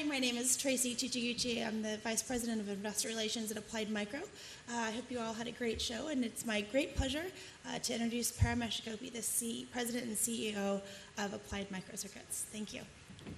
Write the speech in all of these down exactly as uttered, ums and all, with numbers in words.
my name is Tracy Chichiguchi. I'm the Vice President of Investor Relations at Applied Micro. Uh, I hope you all had a great show, and it's my great pleasure uh, to introduce Paramesh Gopi, the C- President and C E O of Applied Microcircuits. Thank you.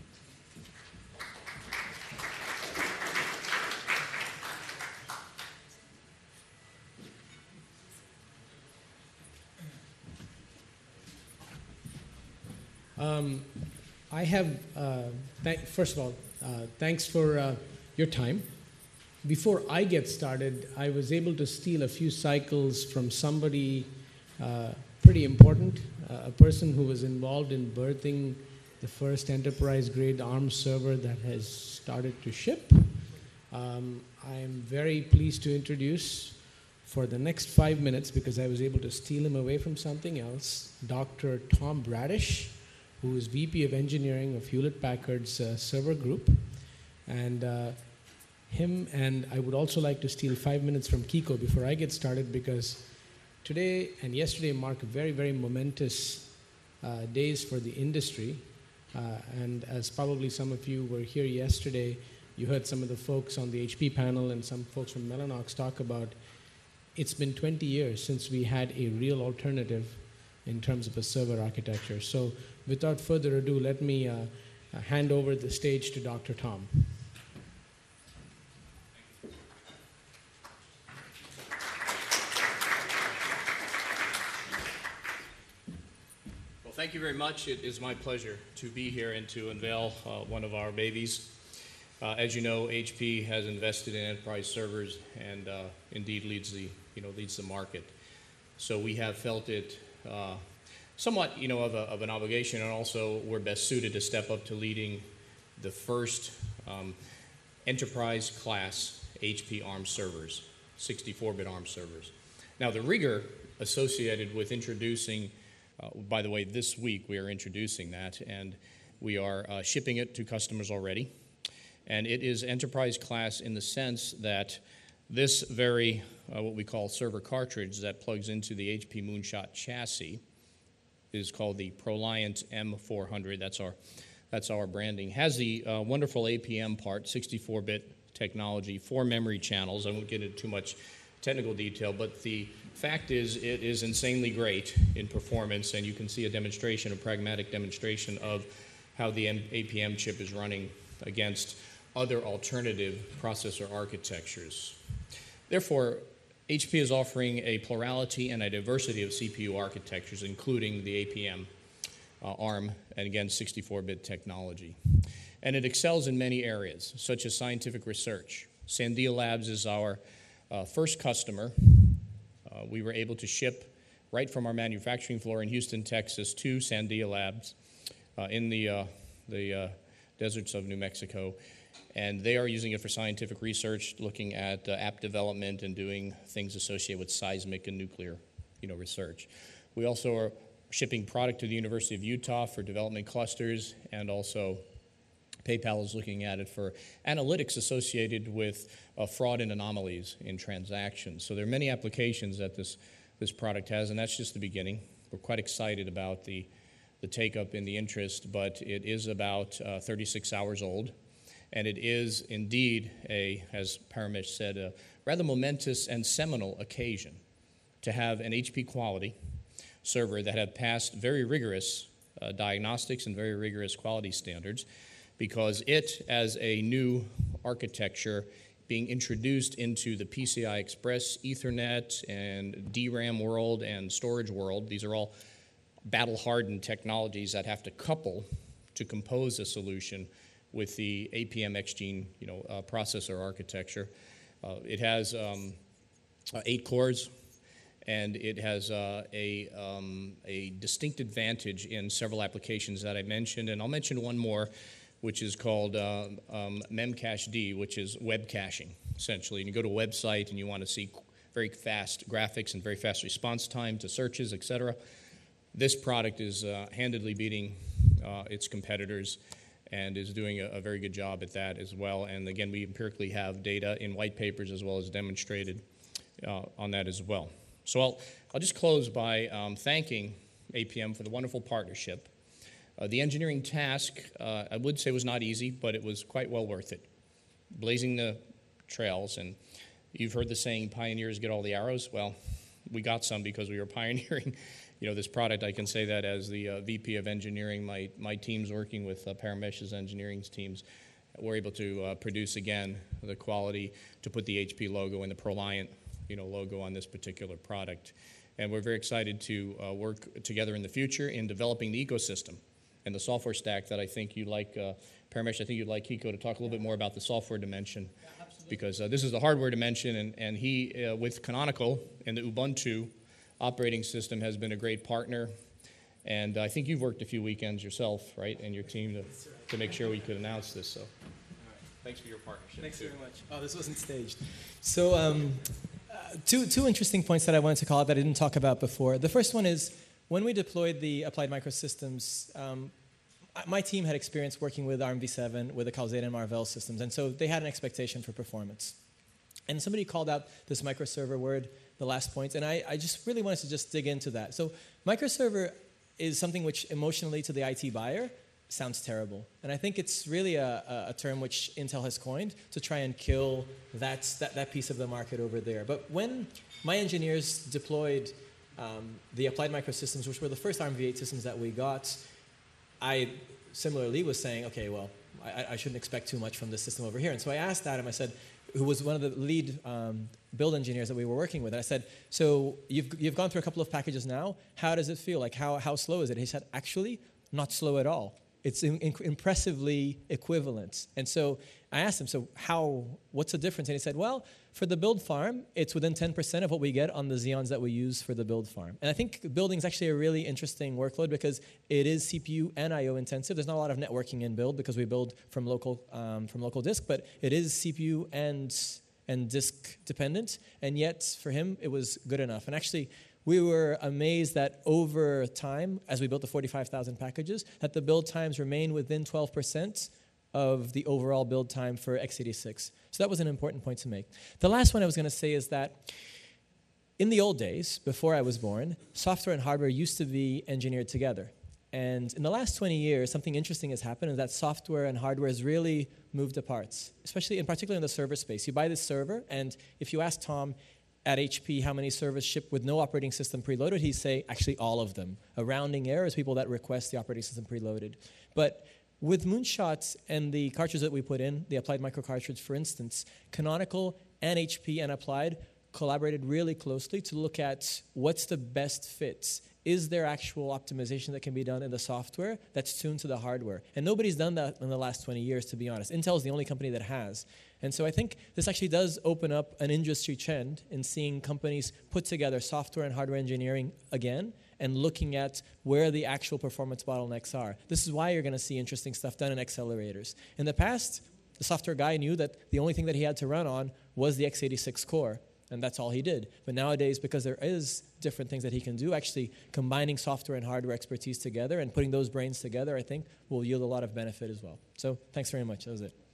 Um, I have, uh, th- first of all, uh, thanks for uh, your time. Before I get started, I was able to steal a few cycles from somebody uh, pretty important, uh, a person who was involved in birthing the first enterprise-grade ARM server that has started to ship. Um, I am very pleased to introduce, for the next five minutes, because I was able to steal him away from something else, Doctor Tom Bradish, who is V P of Engineering of Hewlett-Packard's uh, server group. And uh, him, and I would also like to steal five minutes from Kiko before I get started, because today and yesterday mark very, very momentous uh, days for the industry. Uh, and as probably some of you were here yesterday, you heard some of the folks on the H P panel and some folks from Mellanox talk about it's been twenty years since we had a real alternative in terms of a server architecture. So without further ado, let me uh, uh, hand over the stage to Doctor Tom. Well, thank you very much. It is my pleasure to be here and to unveil uh, one of our babies. Uh, as you know, H P has invested in enterprise servers and uh, indeed leads the, you know, leads the market. So we have felt it uh, somewhat, you know, of, a, of an obligation, and also we're best suited to step up to leading the first um, enterprise-class H P ARM servers, sixty-four bit ARM servers. Now, the rigor associated with introducing, uh, by the way, this week we are introducing that, and we are uh, shipping it to customers already. And it is enterprise-class in the sense that this very, uh, what we call server cartridge that plugs into the H P Moonshot chassis is called the ProLiant M four hundred. That's our, that's our branding. Has the uh, wonderful A P M part, sixty-four bit technology, four memory channels. I won't get into too much technical detail, but the fact is it is insanely great in performance, and you can see a demonstration, a pragmatic demonstration of how the A P M chip is running against other alternative processor architectures. Therefore, H P is offering a plurality and a diversity of C P U architectures, including the A P M, uh, ARM, and again, sixty-four bit technology. And it excels in many areas, such as scientific research. Sandia Labs is our uh, first customer. Uh, we were able to ship right from our manufacturing floor in Houston, Texas, to Sandia Labs uh, in the, uh, the uh, deserts of New Mexico. And they are using it for scientific research, looking at uh, app development and doing things associated with seismic and nuclear, you know, research. We also are shipping product to the University of Utah for development clusters, and also PayPal is looking at it for analytics associated with uh, fraud and anomalies in transactions. So there are many applications that this, this product has, and that's just the beginning. We're quite excited about the, the take-up and the interest, but it is about uh, thirty-six hours old. And it is indeed a, as Paramesh said, a rather momentous and seminal occasion to have an H P quality server that had passed very rigorous uh, diagnostics and very rigorous quality standards, because it, as a new architecture being introduced into the P C I Express, Ethernet, and D RAM world and storage world, these are all battle-hardened technologies that have to couple to compose a solution with the A P M X-Gene, you know, uh, processor architecture. Uh, it has um, uh, eight cores, and it has uh, a, um, a distinct advantage in several applications that I mentioned, and I'll mention one more, which is called uh, um, Memcached, which is web caching, essentially. And you go to a website and you want to see very fast graphics and very fast response time to searches, et cetera. This product is uh, handedly beating uh, its competitors, and is doing a, a very good job at that as well. And again, we empirically have data in white papers as well as demonstrated uh, on that as well. So I'll, I'll just close by um, thanking A P M for the wonderful partnership Uh, the engineering task, uh, I would say, was not easy, but it was quite well worth it. Blazing the trails, and you've heard the saying, pioneers get all the arrows. Well, we got some because we were pioneering, you know, this product. I can say that as the uh, V P of engineering. My my teams working with uh, Paramesh's engineering teams were able to uh, produce again the quality to put the H P logo and the ProLiant, you know, logo on this particular product. And we're very excited to uh, work together in the future in developing the ecosystem and the software stack that I think you'd like, uh, Paramesh, I think you'd like Kiko to talk a little bit more about the software dimension, yeah, because uh, this is the hardware dimension, and, and he, uh, with Canonical and the Ubuntu operating system, has been a great partner. And I think you've worked a few weekends yourself, right, and your team to, to make sure we could announce this. So, all right. Thanks for your partnership. Thanks too. very much. Oh, this wasn't staged. So, um, uh, two two interesting points that I wanted to call out that I didn't talk about before. The first one is when we deployed the Applied Microsystems, um, my team had experience working with ARM v seven, with the Calxeda and Marvell systems, and so they had an expectation for performance. And somebody called out this microserver word, the last point, and I, I just really wanted to just dig into that. So, microserver is something which emotionally to the I T buyer sounds terrible. And I think it's really a, a, a term which Intel has coined to try and kill that, that, that piece of the market over there. But when my engineers deployed um, the Applied Microsystems, which were the first ARM v eight systems that we got, I similarly was saying, okay, well, I, I shouldn't expect too much from this system over here. And so I asked Adam, I said, who was one of the lead um, build engineers that we were working with. And I said, so you've, you've gone through a couple of packages now. How does it feel? Like, how, how slow is it? He said, actually, not slow at all. It's in, in, impressively equivalent. And so I asked him, so how, what's the difference? And he said, well, for the build farm, it's within ten percent of what we get on the Xeons that we use for the build farm. And I think building is actually a really interesting workload because it is C P U and I O intensive. There's not a lot of networking in build because we build from local, um, from local disk, but it is C P U and, and disk dependent. And yet, for him, it was good enough. And actually, we were amazed that over time, as we built the forty-five thousand packages, that the build times remain within twelve percent of the overall build time for x eighty-six. So that was an important point to make. The last one I was going to say is that in the old days, before I was born, software and hardware used to be engineered together. And in the last twenty years, something interesting has happened, is that software and hardware has really moved apart, especially in particular in the server space. You buy this server, and if you ask Tom at H P how many servers ship with no operating system preloaded, he'd say actually all of them. A rounding error is people that request the operating system preloaded. But with Moonshot and the cartridge that we put in, the Applied Micro cartridge, for instance, Canonical and H P and Applied collaborated really closely to look at what's the best fit. Is there actual optimization that can be done in the software that's tuned to the hardware? And nobody's done that in the last twenty years, to be honest. Intel is the only company that has. And so I think this actually does open up an industry trend in seeing companies put together software and hardware engineering again and looking at where the actual performance bottlenecks are. This is why you're going to see interesting stuff done in accelerators. In the past, the software guy knew that the only thing that he had to run on was the x eighty-six core. And that's all he did. But nowadays, because there is different things that he can do, actually combining software and hardware expertise together and putting those brains together, I think, will yield a lot of benefit as well. So thanks very much. That was it.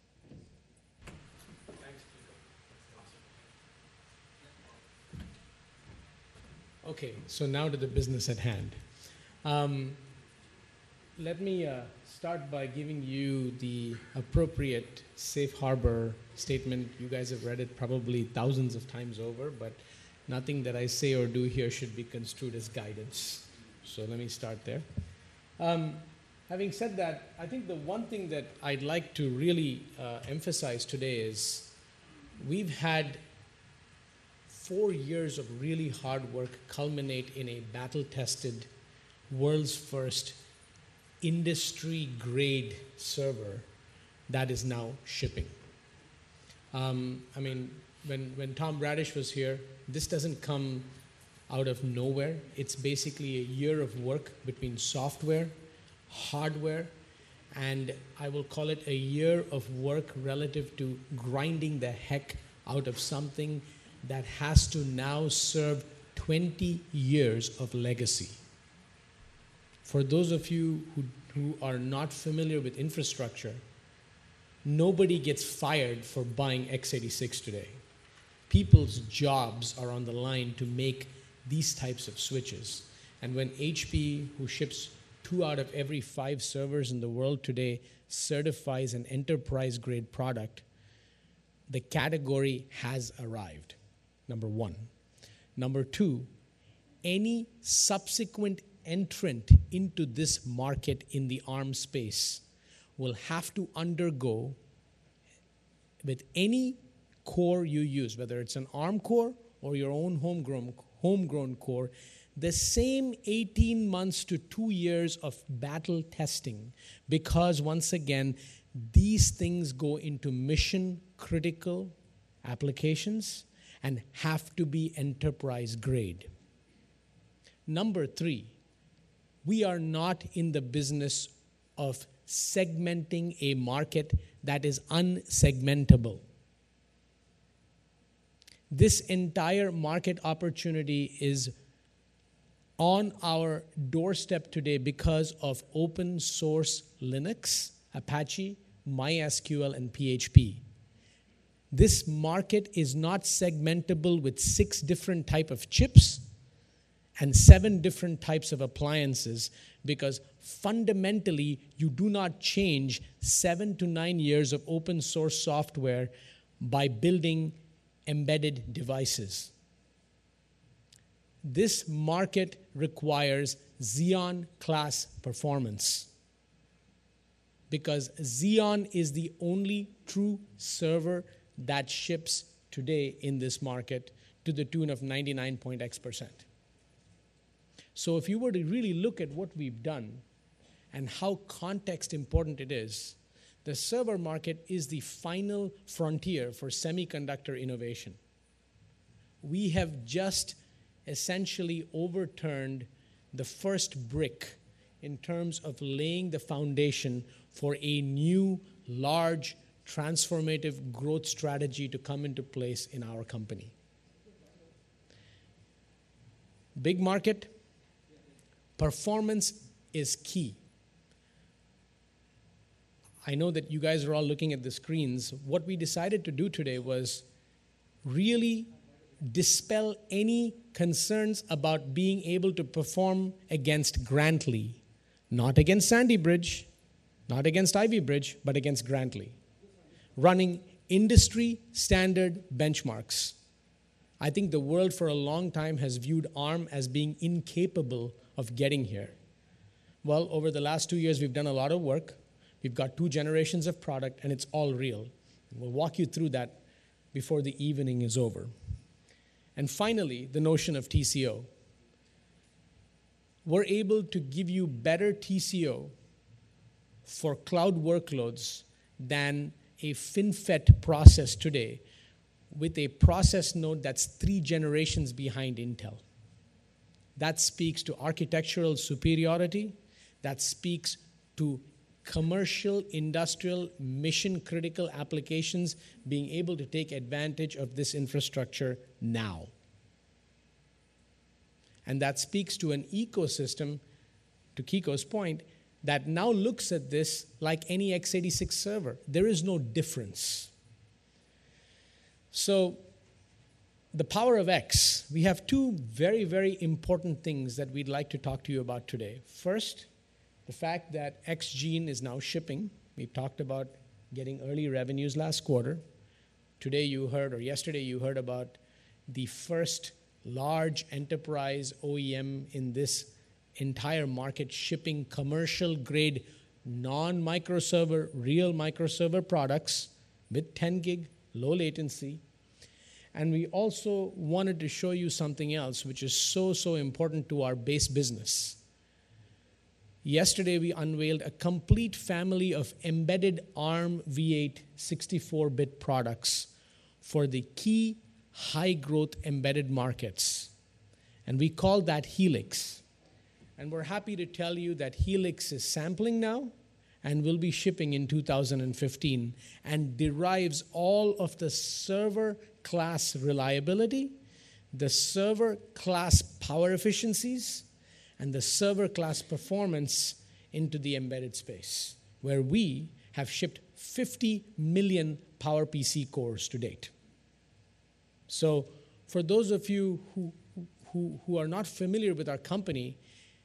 Okay, so now to the business at hand. Um, let me uh, start by giving you the appropriate safe harbor statement. You guys have read it probably thousands of times over, but nothing that I say or do here should be construed as guidance. So let me start there. Um, having said that, I think the one thing that I'd like to really uh, emphasize today is we've had four years of really hard work culminate in a battle-tested, world's first industry-grade server that is now shipping. Um, I mean, when, when Tom Bradish was here, this doesn't come out of nowhere. It's basically a year of work between software, hardware, and I will call it a year of work relative to grinding the heck out of something that has to now serve twenty years of legacy. For those of you who, who are not familiar with infrastructure, nobody gets fired for buying x eighty-six today. People's jobs are on the line to make these types of switches. And when H P, who ships two out of every five servers in the world today certifies an enterprise-grade product, the category has arrived, number one. Number two, any subsequent entrant into this market in the ARM space will have to undergo, with any core you use, whether it's an ARM core or your own homegrown, homegrown core, the same eighteen months to two years of battle testing, because once again, these things go into mission critical applications and have to be enterprise grade. Number three, we are not in the business of segmenting a market that is unsegmentable. This entire market opportunity is on our doorstep today because of open source Linux, Apache, MySQL, and P H P. This market is not segmentable with six different types of chips and seven different types of appliances, because fundamentally you do not change seven to nine years of open source software by building embedded devices. This market requires Xeon class performance, because Xeon is the only true server that ships today in this market to the tune of ninety-nine point X percent. So if you were to really look at what we've done and how context important it is, the server market is the final frontier for semiconductor innovation. We have just essentially overturned the first brick in terms of laying the foundation for a new, large, transformative growth strategy to come into place in our company. Big market, performance is key. I know that you guys are all looking at the screens. What we decided to do today was really dispel any concerns about being able to perform against Grantley, not against Sandy Bridge, not against Ivy Bridge, but against Grantley, running industry standard benchmarks. I think the world for a long time has viewed ARM as being incapable of getting here. Well, over the last two years, we've done a lot of work. We've got two generations of product, and it's all real. We'll walk you through that before the evening is over. And finally, the notion of T C O. We're able to give you better T C O for cloud workloads than a FinFET process today, with a process node that's three generations behind Intel. That speaks to architectural superiority. That speaks to commercial, industrial, mission-critical applications being able to take advantage of this infrastructure now. And that speaks to an ecosystem, to Kiko's point, that now looks at this like any x eighty-six server. There is no difference. So, the power of X. We have two very, very important things that we'd like to talk to you about today. First, the fact that X Gene is now shipping. We talked about getting early revenues last quarter. Today you heard, or yesterday you heard about the first large enterprise O E M in this entire market shipping commercial-grade, non-microserver, real microserver products with ten gig, low latency. And we also wanted to show you something else, which is so, so important to our base business. Yesterday, we unveiled a complete family of embedded ARM v eight sixty-four bit products for the key high-growth embedded markets. And we call that Helix. And we're happy to tell you that Helix is sampling now and will be shipping in two thousand fifteen, and derives all of the server class reliability, the server class power efficiencies, and the server class performance into the embedded space, where we have shipped fifty million PowerPC cores to date. So for those of you who, who, who are not familiar with our company,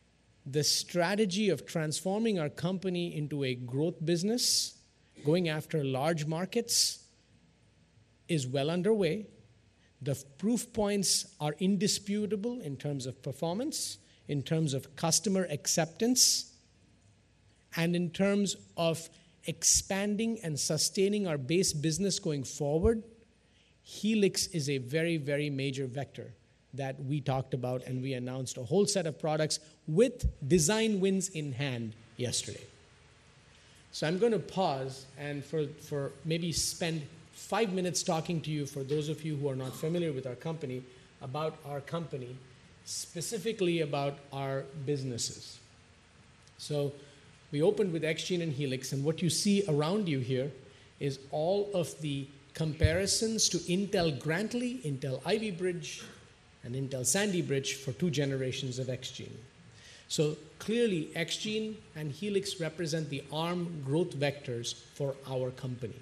the strategy of transforming our company into a growth business, going after large markets, is well underway. The proof points are indisputable in terms of performance, in terms of customer acceptance, and in terms of expanding and sustaining our base business going forward. Helix is a very, very major vector that we talked about, and we announced a whole set of products with design wins in hand yesterday. So I'm going to pause and for, for maybe spend five minutes talking to you, for those of you who are not familiar with our company, about our company, specifically about our businesses. So we opened with XGene and Helix, and what you see around you here is all of the comparisons to Intel Grantley, Intel Ivy Bridge, and Intel Sandy Bridge for two generations of XGene. So clearly, XGene and Helix represent the ARM growth vectors for our company.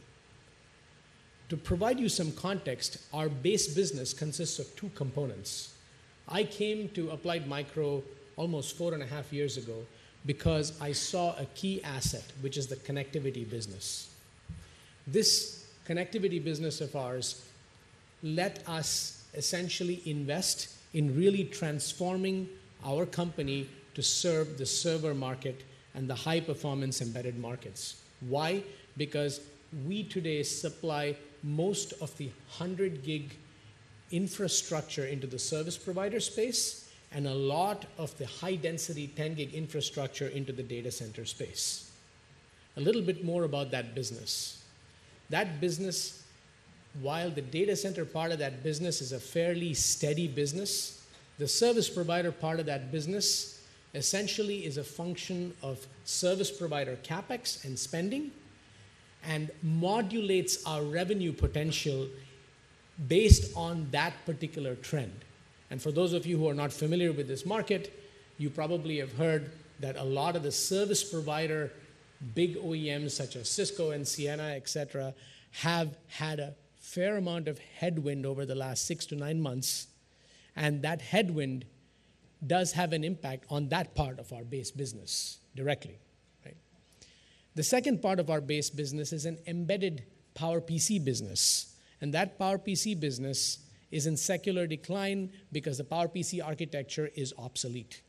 To provide you some context, our base business consists of two components. I came to Applied Micro almost four and a half years ago because I saw a key asset, which is the connectivity business. This connectivity business of ours let us essentially invest in really transforming our company to serve the server market and the high-performance embedded markets. Why? Because we today supply most of the one hundred gig infrastructure into the service provider space and a lot of the high-density ten gig infrastructure into the data center space. A little bit more about that business. That business, while the data center part of that business is a fairly steady business, the service provider part of that business essentially is a function of service provider capex and spending, and modulates our revenue potential based on that particular trend. And for those of you who are not familiar with this market, you probably have heard that a lot of the service provider big O E Ms such as Cisco and Ciena, et cetera, have had a fair amount of headwind over the last six to nine months, and that headwind does have an impact on that part of our base business directly. Right? The second part of our base business is an embedded PowerPC business, and that PowerPC business is in secular decline because the PowerPC architecture is obsolete.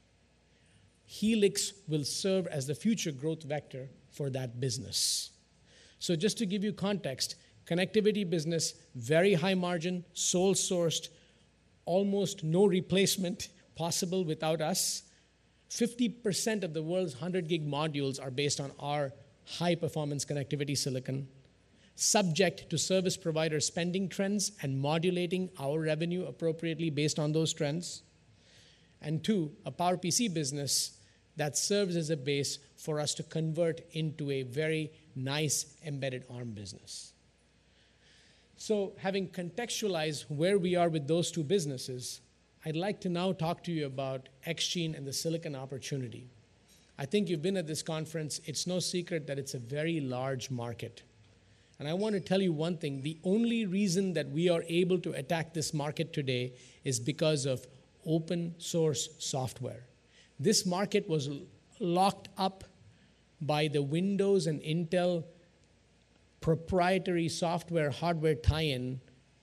Helix will serve as the future growth vector for that business. So just to give you context, connectivity business, very high margin, sole sourced, almost no replacement possible without us. fifty percent of the world's one hundred gig modules are based on our high performance connectivity silicon, subject to service provider spending trends and modulating our revenue appropriately based on those trends. And two, a PowerPC business that serves as a base for us to convert into a very nice embedded ARM business. So having contextualized where we are with those two businesses, I'd like to now talk to you about XGene and the silicon opportunity. I think you've been at this conference. It's no secret that it's a very large market. And I want to tell you one thing. The only reason that we are able to attack this market today is because of open source software. This market was locked up by the Windows and Intel proprietary software hardware tie-in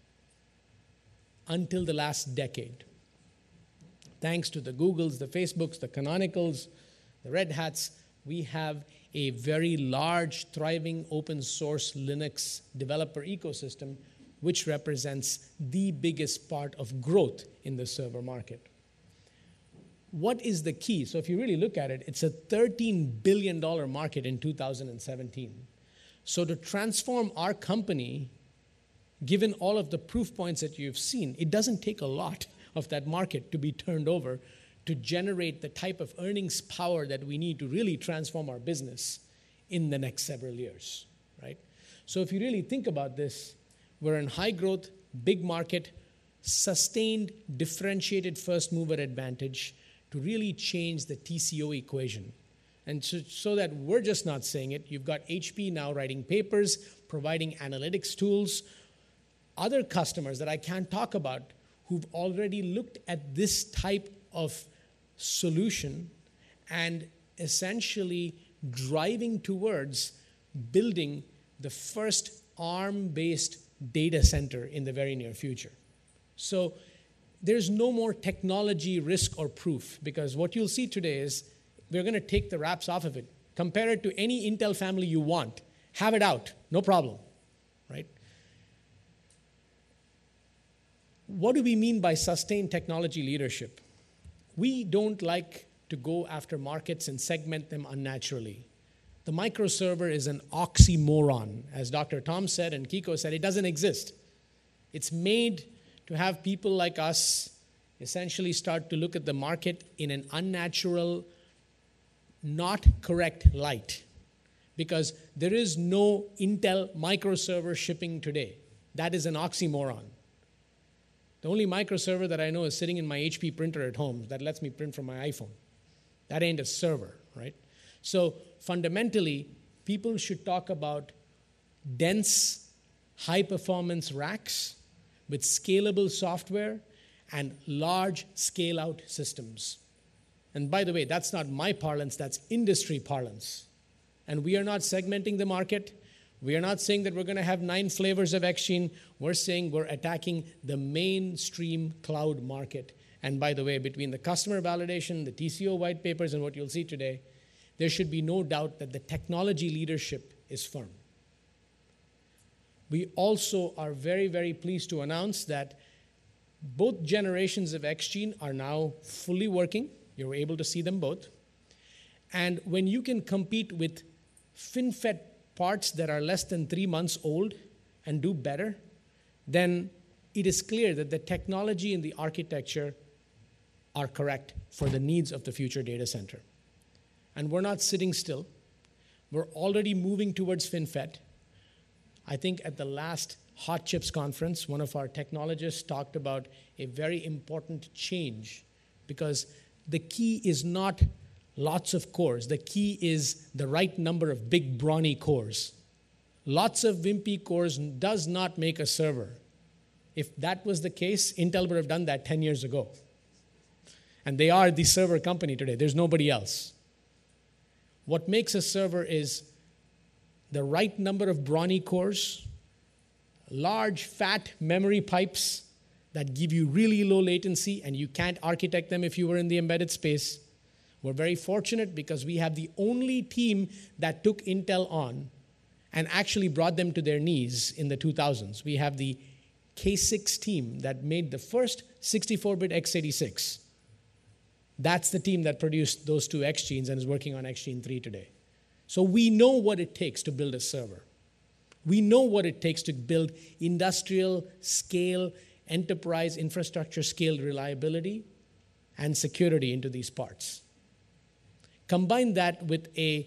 until the last decade. Thanks to the Googles, the Facebooks, the Canonicals, the Red Hats, we have a very large, thriving open source Linux developer ecosystem, which represents the biggest part of growth in the server market. What is the key? So if you really look at it, it's a thirteen billion dollars market in two thousand seventeen. So to transform our company, given all of the proof points that you've seen, it doesn't take a lot of that market to be turned over to generate the type of earnings power that we need to really transform our business in the next several years, right? So if you really think about this, we're in high growth, big market, sustained, differentiated first mover advantage to really change the T C O equation. And so, so that we're just not saying it, you've got H P now writing papers, providing analytics tools, other customers that I can't talk about who've already looked at this type of solution and essentially driving towards building the first ARM-based data center in the very near future. So there's no more technology risk or proof, because what you'll see today is we're going to take the wraps off of it. Compare it to any Intel family you want. Have it out, no problem, right? What do we mean by sustained technology leadership? We don't like to go after markets and segment them unnaturally. The microserver is an oxymoron. As Doctor Tom said and Kiko said, it doesn't exist. It's made to have people like us essentially start to look at the market in an unnatural, not correct light. Because there is no Intel microserver shipping today. That is an oxymoron. The only microserver that I know is sitting in my H P printer at home that lets me print from my iPhone. That ain't a server, right? So fundamentally, people should talk about dense, high-performance racks with scalable software and large scale-out systems. And by the way, that's not my parlance, that's industry parlance. And we are not segmenting the market. We are not saying that we're going to have nine flavors of X-Gene. We're saying we're attacking the mainstream cloud market. And by the way, between the customer validation, the T C O white papers, and what you'll see today, there should be no doubt that the technology leadership is firm. We also are very, very pleased to announce that both generations of X-Gene are now fully working. You're able to see them both. And when you can compete with FinFET parts that are less than three months old and do better, then it is clear that the technology and the architecture are correct for the needs of the future data center. And we're not sitting still. We're already moving towards FinFET. I think at the last Hot Chips conference, one of our technologists talked about a very important change, because the key is not lots of cores. The key is the right number of big, brawny cores. Lots of wimpy cores does not make a server. If that was the case, Intel would have done that ten years ago. And they are the server company today. There's nobody else. What makes a server is the right number of brawny cores, large, fat memory pipes that give you really low latency, and you can't architect them if you were in the embedded space. We're very fortunate because we have the only team that took Intel on and actually brought them to their knees in the two thousands. We have the K six team that made the first sixty-four bit x eighty-six. That's the team that produced those two X-Genes and is working on X-Gene three today. So we know what it takes to build a server. We know what it takes to build industrial scale, enterprise infrastructure scale reliability and security into these parts. Combine that with a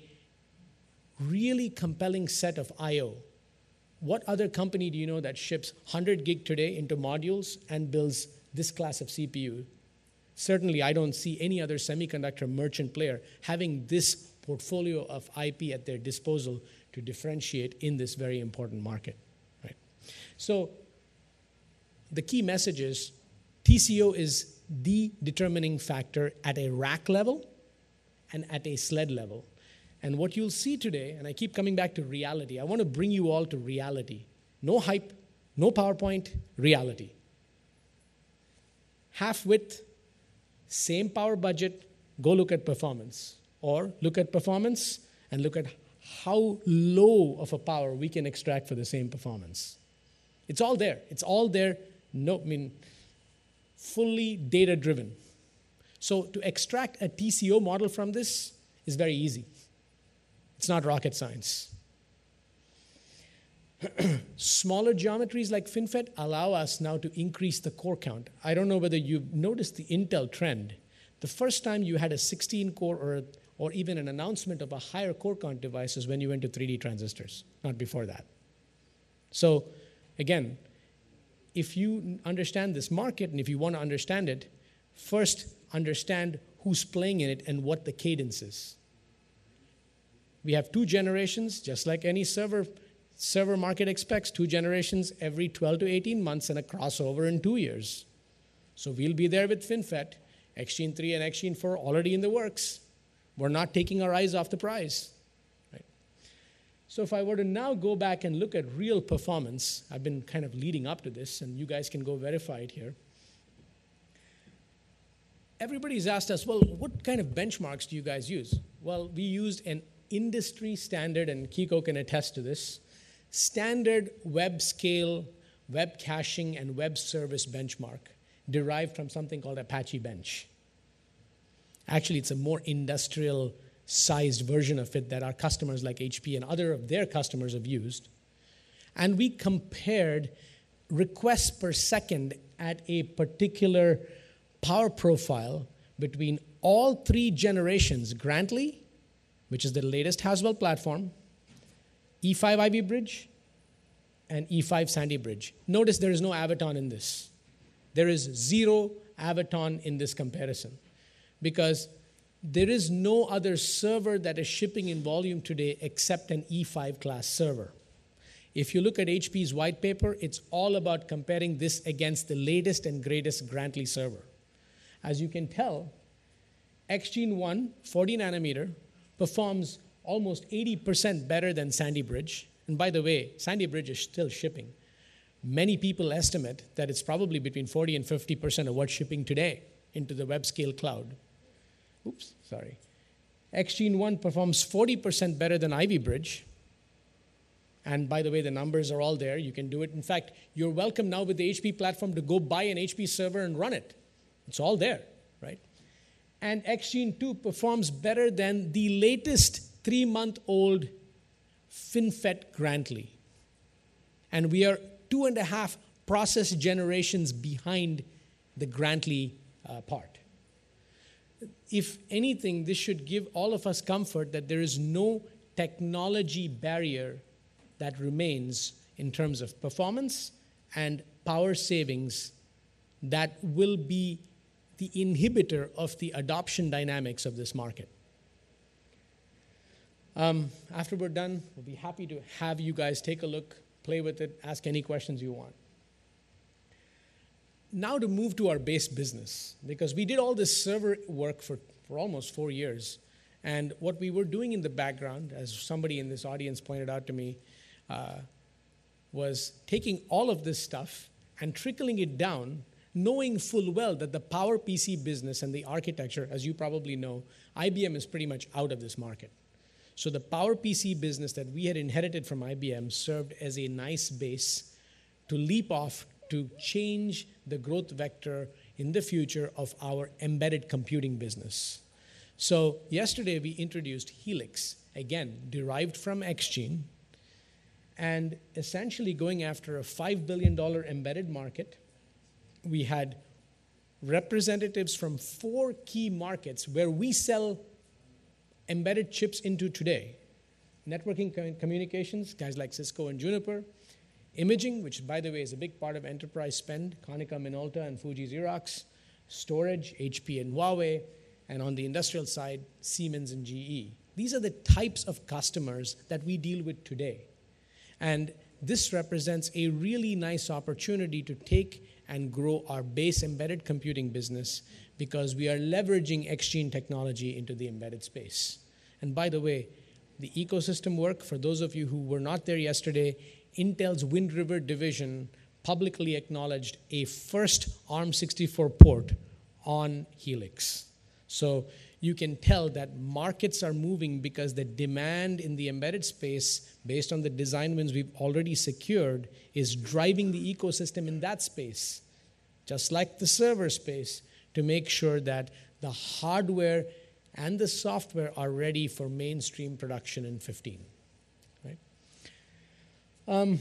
really compelling set of I O. What other company do you know that ships one hundred gig today into modules and builds this class of C P U? Certainly, I don't see any other semiconductor merchant player having this portfolio of I P at their disposal to differentiate in this very important market. Right? So the key message is T C O is the determining factor at a rack level and at a sled level. And what you'll see today, and I keep coming back to reality, I want to bring you all to reality. No hype, no PowerPoint, reality. Half width, same power budget, go look at performance. Or look at performance and look at how low of a power we can extract for the same performance. It's all there. It's all there, no, I mean, fully data-driven. So to extract a T C O model from this is very easy. It's not rocket science. Smaller geometries like FinFET allow us now to increase the core count. I don't know whether you've noticed the Intel trend. The first time you had a sixteen core or, a, or even an announcement of a higher core count device is when you went to three D transistors, not before that. So again, if you understand this market and if you want to understand it, first understand who's playing in it and what the cadence is. We have two generations, just like any server server market expects, two generations every twelve to eighteen months and a crossover in two years. So we'll be there with FinFET, X-Gene three and X-Gene four already in the works. we're not taking our eyes off the prize. Right? So if I were to now go back and look at real performance, I've been kind of leading up to this, and you guys can go verify it here. Everybody's asked us, well, what kind of benchmarks do you guys use? Well, we used an industry standard, and Kiko can attest to this, standard web scale, web caching, and web service benchmark derived from something called Apache Bench. Actually, it's a more industrial-sized version of it that our customers like H P and other of their customers have used. And we compared requests per second at a particular power profile between all three generations, Grantley, which is the latest Haswell platform, E five Ivy Bridge, and E five Sandy Bridge. Notice there is no Avaton in this. There is zero Avaton in this comparison because there is no other server that is shipping in volume today except an E five class server. If you look at H P's white paper, it's all about comparing this against the latest and greatest Grantley server. As you can tell, X Gene one, forty nanometer, performs almost eighty percent better than Sandy Bridge. And by the way, Sandy Bridge is still shipping. Many people estimate that it's probably between forty and fifty percent of what's shipping today into the web scale cloud. Oops, sorry. X Gene one performs forty percent better than Ivy Bridge. And by the way, the numbers are all there. You can do it. In fact, you're welcome now with the H P platform to go buy an H P server and run it. It's all there, right? And X Gene two performs better than the latest three-month-old FinFET Grantley. And we are two and a half process generations behind the Grantley uh, part. If anything, this should give all of us comfort that there is no technology barrier that remains in terms of performance and power savings that will be the inhibitor of the adoption dynamics of this market. Um, after we're done, we'll be happy to have you guys take a look, play with it, ask any questions you want. Now to move to our base business, because we did all this server work for, for almost four years. And what we were doing in the background, as somebody in this audience pointed out to me, uh, was taking all of this stuff and trickling it down, knowing full well that the PowerPC business and the architecture, as you probably know, I B M is pretty much out of this market. So the PowerPC business that we had inherited from I B M served as a nice base to leap off to change the growth vector in the future of our embedded computing business. So yesterday we introduced Helix, again, derived from X Gene, and essentially going after a five billion dollars embedded market. We had representatives from four key markets where we sell embedded chips into today. Networking com- communications, guys like Cisco and Juniper. Imaging, which by the way is a big part of enterprise spend, Konica Minolta and Fuji Xerox. Storage, H P and Huawei. And on the industrial side, Siemens and G E. These are the types of customers that we deal with today. And this represents a really nice opportunity to take and grow our base embedded computing business because we are leveraging X Gene technology into the embedded space. And by the way, the ecosystem work, for those of you who were not there yesterday, Intel's Wind River division publicly acknowledged a first ARM sixty-four port on Helix. So you can tell that markets are moving because the demand in the embedded space, based on the design wins we've already secured, is driving the ecosystem in that space, just like the server space, to make sure that the hardware and the software are ready for mainstream production in fifteen. Right? Um,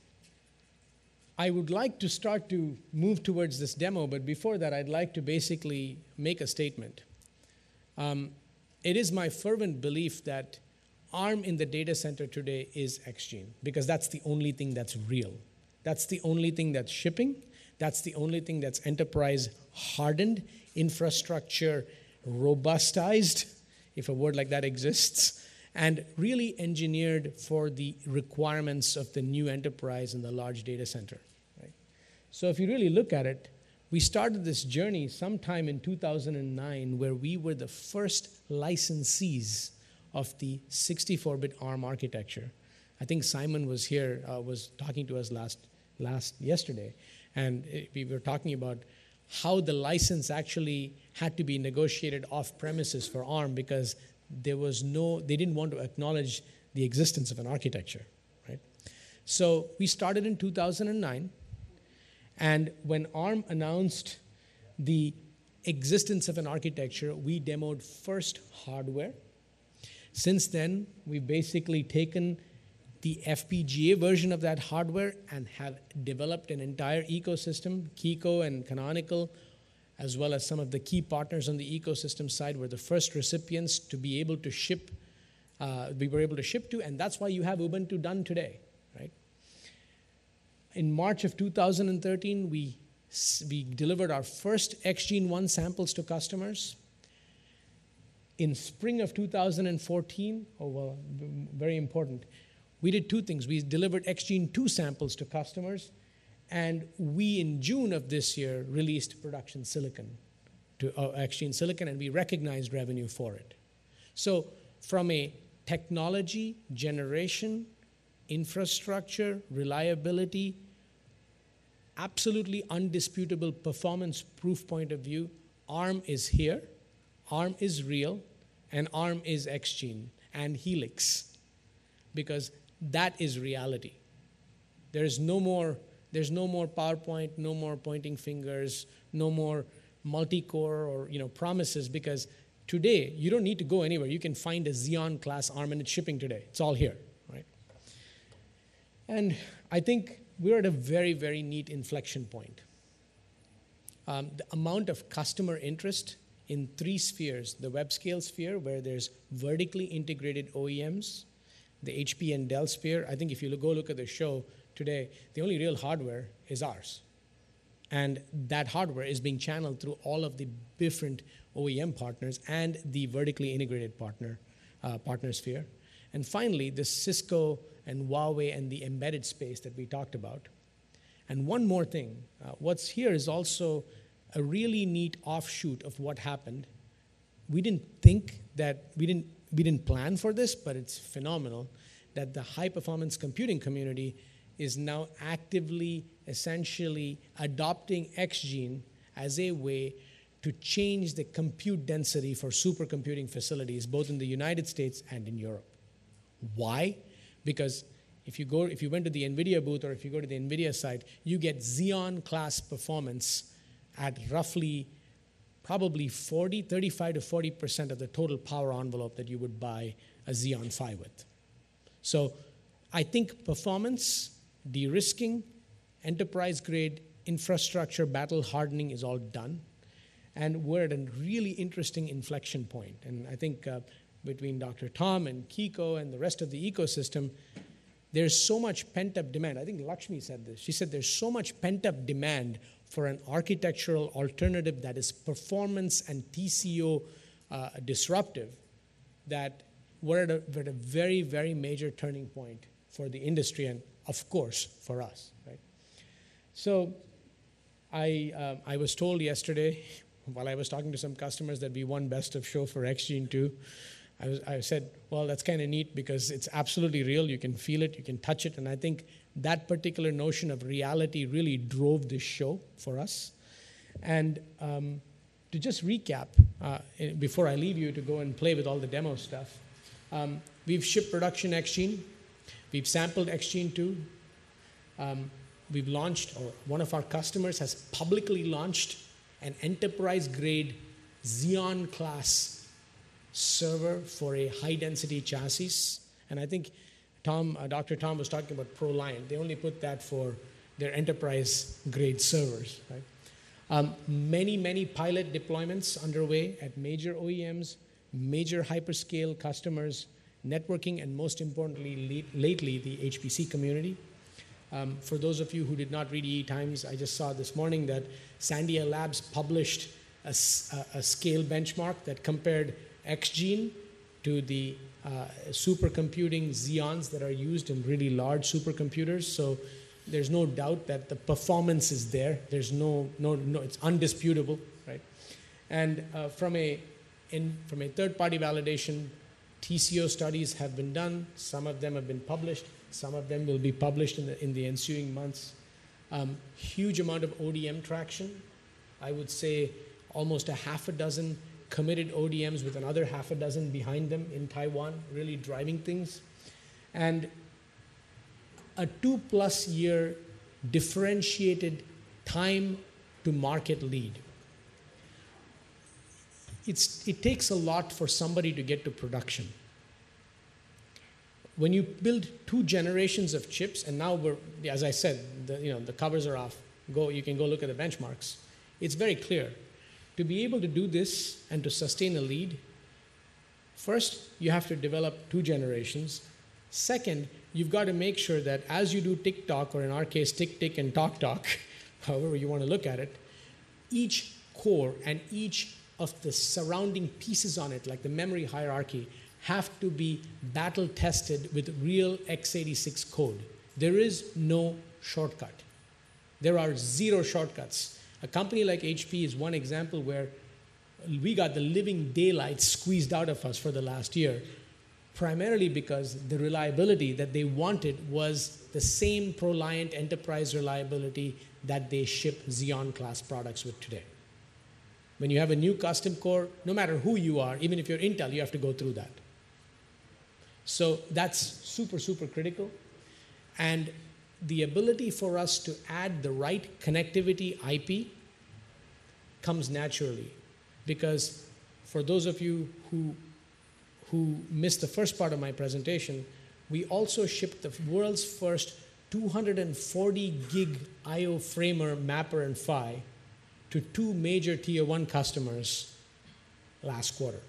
I would like to start to move towards this demo, but before that, I'd like to basically make a statement. Um, it is my fervent belief that ARM in the data center today is X Gene, because that's the only thing that's real. That's the only thing that's shipping. That's the only thing that's enterprise hardened, infrastructure robustized, if a word like that exists, and really engineered for the requirements of the new enterprise and the large data center. Right? So if you really look at it, we started this journey sometime in two thousand nine where we were the first licensees of the sixty-four bit ARM architecture. I think Simon was here, uh, was talking to us last, last yesterday, and it, we were talking about how the license actually had to be negotiated off premises for ARM because there was no, they didn't want to acknowledge the existence of an architecture, right? So we started in two thousand nine, and when ARM announced the existence of an architecture, we demoed first hardware. Since then, we've basically taken the F P G A version of that hardware and have developed an entire ecosystem. Kiko and Canonical, as well as some of the key partners on the ecosystem side, were the first recipients to be able to ship, uh, we were able to ship to, and that's why you have Ubuntu done today, right? In March of two thousand thirteen, we, we delivered our first X Gene one samples to customers. In spring of two thousand fourteen, oh well, very important, we did two things. We delivered X Gene two samples to customers, and we, in June of this year, released production silicon to uh, X Gene Silicon, and we recognized revenue for it. So from a technology, generation, infrastructure, reliability, absolutely undisputable performance proof point of view, ARM is here, ARM is real, and ARM is X Gene and Helix, because that is reality. There is no more, there's no more PowerPoint, no more pointing fingers, no more multi-core or you know promises, because today you don't need to go anywhere. You can find a Xeon class ARM and it's shipping today. It's all here, right? And I think we're at a very, very neat inflection point. Um, the amount of customer interest in three spheres: the web scale sphere, where there's vertically integrated O E Ms, the H P and Dell sphere. I think if you go look at the show today, the only real hardware is ours. And that hardware is being channeled through all of the different O E M partners and the vertically integrated partner, uh, partner sphere. And finally, the Cisco and Huawei and the embedded space that we talked about. And one more thing, uh, what's here is also a really neat offshoot of what happened. We didn't think that, we didn't We didn't plan for this, but it's phenomenal that the high-performance computing community is now actively, essentially adopting X Gene as a way to change the compute density for supercomputing facilities, both in the United States and in Europe. Why? Because if you go, if you went to the NVIDIA booth or if you go to the NVIDIA site, you get Xeon-class performance at roughly probably forty, thirty-five to forty percent of the total power envelope that you would buy a Xeon Phi with. So I think performance, de-risking, enterprise-grade infrastructure, battle hardening is all done. And we're at a really interesting inflection point. And I think uh, between Doctor Tom and Kiko and the rest of the ecosystem, there's so much pent-up demand. I think Lakshmi said this. She said there's so much pent-up demand for an architectural alternative that is performance and T C O uh, disruptive, that we're at, a, we're at a very, very major turning point for the industry and, of course, for us. Right? So I, uh, I was told yesterday, while I was talking to some customers, that we won Best of Show for X Gene two. I, was, I said, well, that's kind of neat because it's absolutely real. You can feel it, you can touch it, and I think that particular notion of reality really drove this show for us. And um, to just recap, uh, before I leave you to go and play with all the demo stuff, um, we've shipped production X Gene, we've sampled X Gene two, um, we've launched, or one of our customers has publicly launched an enterprise-grade Xeon-class server for a high-density chassis. And I think Tom, uh, Doctor Tom was talking about ProLiant. They only put that for their enterprise-grade servers. Right? Um, many, many pilot deployments underway at major O E Ms, major hyperscale customers, networking, and most importantly, le- lately, the H P C community. Um, for those of you who did not read E E Times, I just saw this morning that Sandia Labs published a, a, a scale benchmark that compared X Gene to the uh, supercomputing Xeons that are used in really large supercomputers. So There's no doubt that the performance is there. There's no, no, no it's undisputable, right? And uh, from a, in, from a third-party validation, T C O studies have been done. Some of them have been published. Some of them will be published in the, in the ensuing months. Um, huge amount of O D M traction. I would say almost a half a dozen committed O D Ms with another half a dozen behind them in Taiwan, really driving things. And a two plus year differentiated time to market lead. It's, it takes a lot for somebody to get to production. When you build two generations of chips, and now we're, as I said, the, you know, the covers are off. Go, you can go look at the benchmarks. It's very clear. To be able to do this and to sustain a lead, first, you have to develop two generations. Second, you've got to make sure that as you do tick-tock, or in our case, tick-tick and talk-talk, however you want to look at it, each core and each of the surrounding pieces on it, like the memory hierarchy, have to be battle-tested with real x eighty-six code. There is no shortcut. There are zero shortcuts. A company like H P is one example where we got the living daylight squeezed out of us for the last year, primarily because the reliability that they wanted was the same ProLiant enterprise reliability that they ship Xeon class products with today. When you have a new custom core, no matter who you are, even if you're Intel, you have to go through that. So that's super, super critical. And the ability for us to add the right connectivity I P comes naturally. Because for those of you who, who missed the first part of my presentation, we also shipped the world's first two hundred forty gig I O framer mapper and P H Y to two major tier one customers last quarter.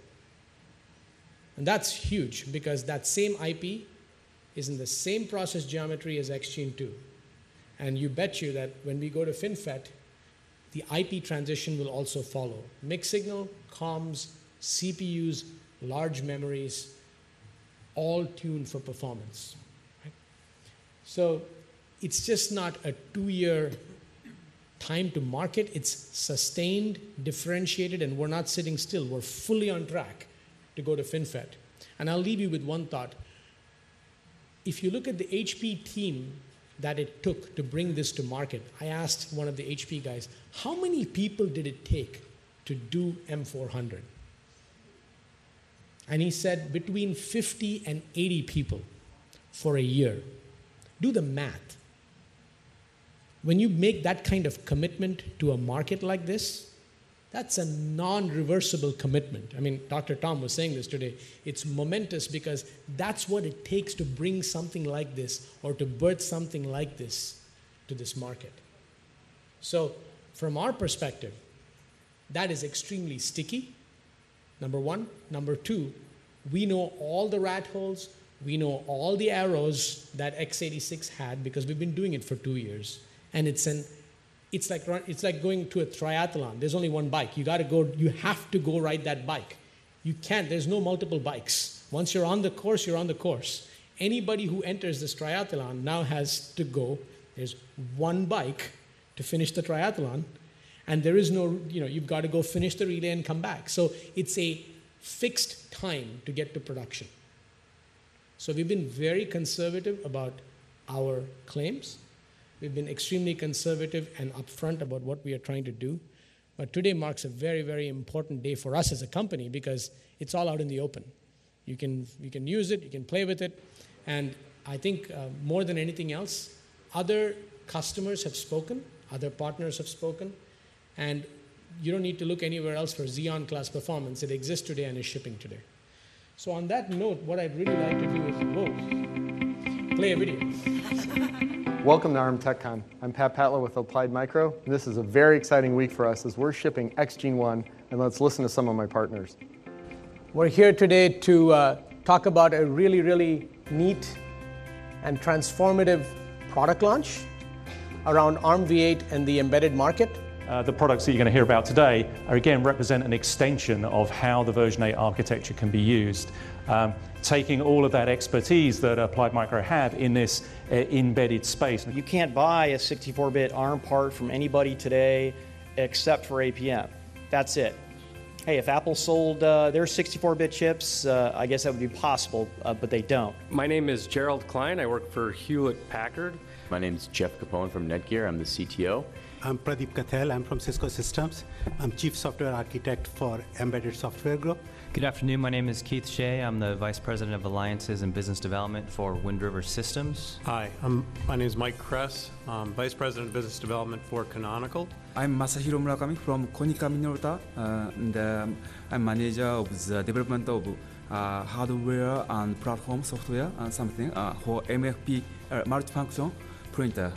And that's huge because that same I P is in the same process geometry as X Gene two. And you bet you that when we go to FinFET, the I P transition will also follow. Mixed signal, comms, C P Us, large memories, all tuned for performance. Right? So it's just not a two-year time to market. It's sustained, differentiated, and we're not sitting still. We're fully on track to go to FinFET. And I'll leave you with one thought. If you look at the H P team that it took to bring this to market, I asked one of the H P guys, how many people did it take to do M four hundred? And he said between fifty and eighty people for a year. Do the math. When you make that kind of commitment to a market like this, that's a non-reversible commitment. I mean, Doctor Tom was saying this today. It's momentous because that's what it takes to bring something like this or to birth something like this to this market. So from our perspective, that is extremely sticky, number one. Number two, we know all the rat holes. We know all the arrows that x eighty-six had because we've been doing it for two years. And it's an It's like, it's like going to a triathlon. There's only one bike. You got to go, you have to go ride that bike. You can't, there's no multiple bikes. Once you're on the course, you're on the course. Anybody who enters this triathlon now has to go, there's one bike to finish the triathlon, and there is no, you know, you've got to go finish the relay and come back. So it's a fixed time to get to production. So we've been very conservative about our claims. We've been extremely conservative and upfront about what we are trying to do. But today marks a very, very important day for us as a company because it's all out in the open. You can, you can use it, you can play with it. And I think uh, more than anything else, other customers have spoken, other partners have spoken, and you don't need to look anywhere else for Xeon class performance. It exists today and is shipping today. So on that note, what I'd really like to do is, whoa, play a video. Welcome to ARM TechCon. I'm Pat Patla with Applied Micro. And this is a very exciting week for us as we're shipping X Gene one, and let's listen to some of my partners. We're here today to uh, talk about a really, really neat and transformative product launch around ARM v eight and the embedded market. Uh, the products that you're going to hear about today are again represent an extension of how the version eight architecture can be used. um, taking all of that expertise that Applied Micro have in this uh, embedded space. You can't buy a sixty-four bit ARM part from anybody today except for A P M. That's it. Hey, if Apple sold uh, their sixty-four bit chips, uh, I guess that would be possible, uh, but they don't. My name is Gerald Klein. I work for Hewlett-Packard. My name is Jeff Capone from Netgear. I'm the C T O. I'm Pradeep Kathel. I'm from Cisco Systems. I'm Chief Software Architect for Embedded Software Group. Good afternoon. My name is Keith Shea. I'm the Vice President of Alliances and Business Development for Wind River Systems. Hi, I'm, my name is Mike Kress. I'm Vice President of Business Development for Canonical. I'm Masahiro Murakami from Konica Minolta, uh, and um, I'm manager of the development of uh, hardware and platform software and something uh, for M F P uh, multifunction printer.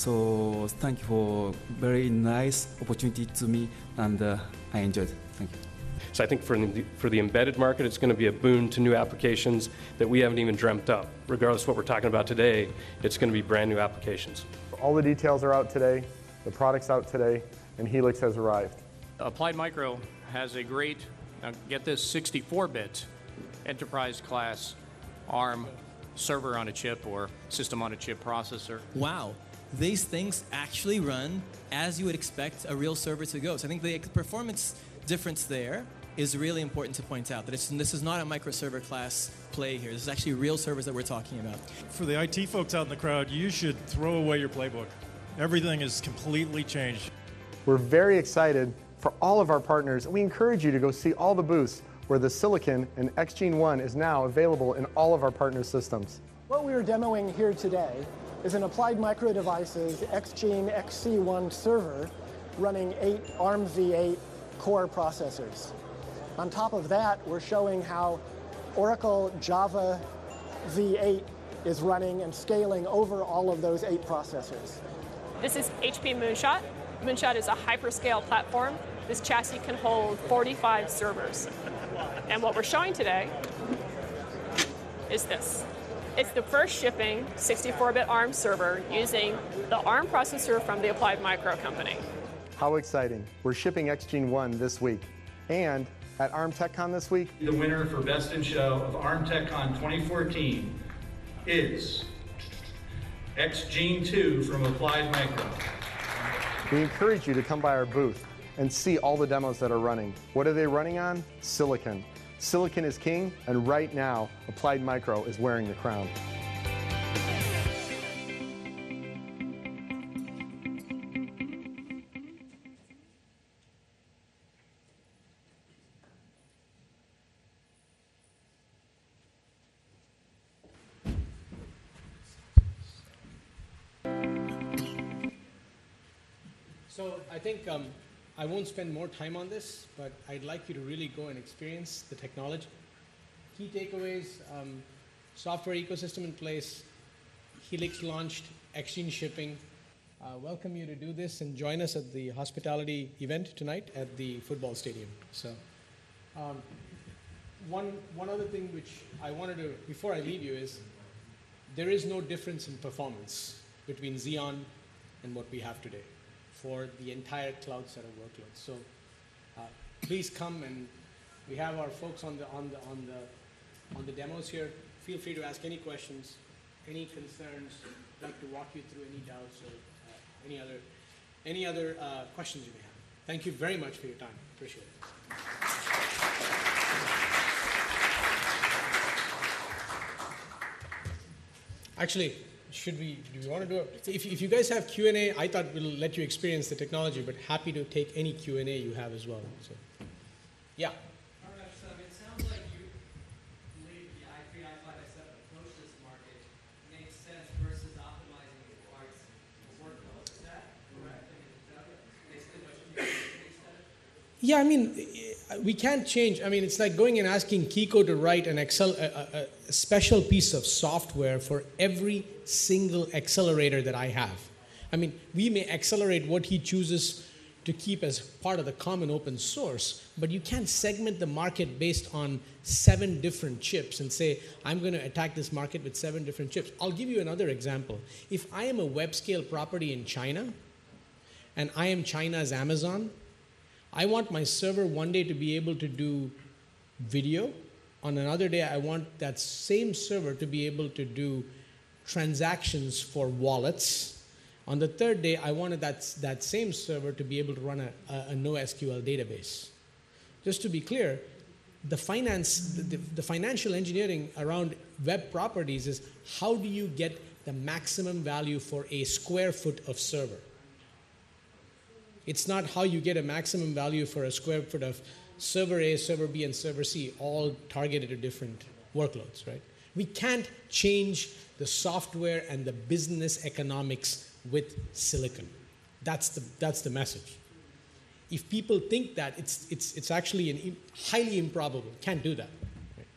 So thank you for very nice opportunity to me, and uh, I enjoyed it. Thank you. So I think for the, for the embedded market, it's going to be a boon to new applications that we haven't even dreamt up. Regardless of what we're talking about today, it's going to be brand new applications. All the details are out today, the product's out today, and Helix has arrived. Applied Micro has a great, now get this, sixty-four bit enterprise class ARM server on a chip or system on a chip processor. Wow. These things actually run as you would expect a real server to go. So I think the performance difference there is really important to point out, that it's, this is not a microserver class play here. This is actually real servers that we're talking about. For the I T folks out in the crowd, you should throw away your playbook. Everything is completely changed. We're very excited for all of our partners. We encourage you to go see all the booths where the Silicon and X Gene one is now available in all of our partner systems. What we are demoing here today is an Applied Micro Devices X Gene X C one server running eight ARM v eight core processors. On top of that, we're showing how Oracle Java v eight is running and scaling over all of those eight processors. This is H P Moonshot. Moonshot is a hyperscale platform. This chassis can hold forty-five servers. And what we're showing today is this. It's the first shipping sixty-four bit ARM server using the ARM processor from the Applied Micro company. How exciting. We're shipping X Gene one this week. And at ARM TechCon this week, the winner for Best in Show of ARM TechCon twenty fourteen is X Gene two from Applied Micro. We encourage you to come by our booth and see all the demos that are running. What are they running on? Silicon. Silicon is king, and right now, Applied Micro is wearing the crown. So I think um, I won't spend more time on this, but I'd like you to really go and experience the technology. Key takeaways, um, software ecosystem in place, Helix launched, X Gene shipping. Uh, welcome you to do this and join us at the hospitality event tonight at the football stadium. So um, one, one other thing which I wanted to, before I leave you, is there is no difference in performance between Xeon and what we have today for the entire cloud set of workloads. So uh, please come, and we have our folks on the on the on the on the demos here. Feel free to ask any questions, any concerns. I'd like to walk you through any doubts or uh, any other any other uh, questions you may have. Thank you very much for your time. Appreciate it. Actually, should we, do we want to do it? If, if you guys have Q and A, I thought we'll let you experience the technology, but happy to take any Q and A you have as well. So, yeah. It sounds like you believe the i three, i five, i seven approach to this market makes sense versus optimizing the parts of workloads. Is that correct? Basically what you make Yeah, I mean, we can't change. I mean, it's like going and asking Kiko to write an Excel, a, a, a special piece of software for every single accelerator that I have. I mean, we may accelerate what he chooses to keep as part of the common open source, but you can't segment the market based on seven different chips and say, I'm going to attack this market with seven different chips. I'll give you another example. If I am a web scale property in China, and I am China's Amazon, I want my server one day to be able to do video, On another day, I want that same server to be able to do transactions for wallets. On the third day, I wanted that, that same server to be able to run a, a, a NoSQL database. Just to be clear, the finance, the, the financial engineering around web properties is how do you get the maximum value for a square foot of server? It's not how you get a maximum value for a square foot of server A, server B, and server C, all targeted at different workloads, right? We can't change the software and the business economics with silicon. That's the, that's the message. If people think that, it's, it's, it's actually an im- highly improbable. Can't do that. Right?